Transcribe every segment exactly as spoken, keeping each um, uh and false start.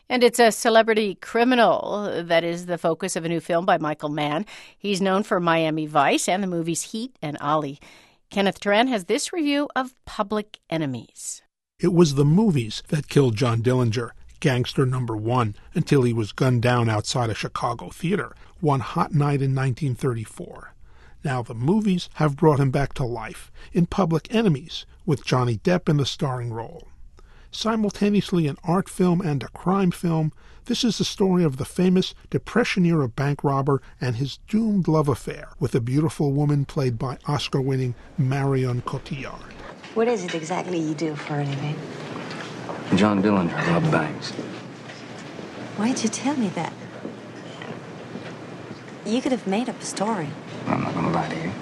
And it's a celebrity criminal that is the focus of a new film by Michael Mann. He's known for Miami Vice and the movies Heat and Ali. Kenneth Turan has this review of Public Enemies. It was the movies that killed John Dillinger, gangster number one, until he was gunned down outside a Chicago theater one hot night in nineteen thirty-four. Now the movies have brought him back to life in Public Enemies, with Johnny Depp in the starring role. Simultaneously an art film and a crime film, this is the story of the famous Depression-era bank robber and his doomed love affair with a beautiful woman played by Oscar-winning Marion Cotillard. What is it exactly you do for a living? John Dillinger robbed banks. Why'd you tell me that? You could have made up a story. I'm not gonna lie to you.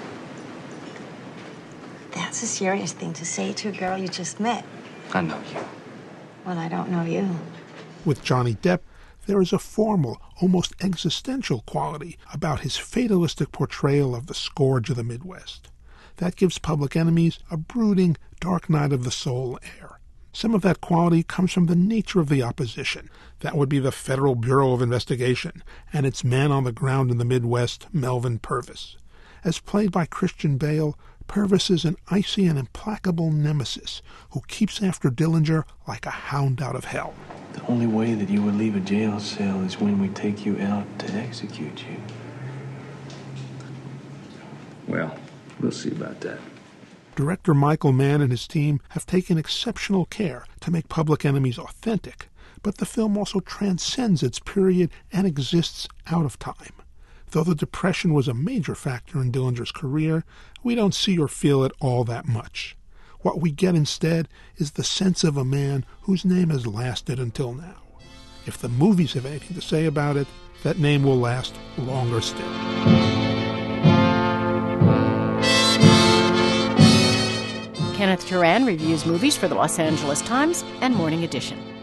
That's a serious thing to say to a girl you just met. I know you. Well, I don't know you. With Johnny Depp, there is a formal, almost existential quality about his fatalistic portrayal of the scourge of the Midwest. That gives Public Enemies a brooding, dark night of the soul air. Some of that quality comes from the nature of the opposition. That would be the Federal Bureau of Investigation and its man on the ground in the Midwest, Melvin Purvis. As played by Christian Bale, Purvis is an icy and implacable nemesis who keeps after Dillinger like a hound out of hell. The only way that you would leave a jail cell is when we take you out to execute you. Well, we'll see about that. Director Michael Mann and his team have taken exceptional care to make Public Enemies authentic, but the film also transcends its period and exists out of time. Though the Depression was a major factor in Dillinger's career, we don't see or feel it all that much. What we get instead is the sense of a man whose name has lasted until now. If the movies have anything to say about it, that name will last longer still. Kenneth Turan reviews movies for the Los Angeles Times and Morning Edition.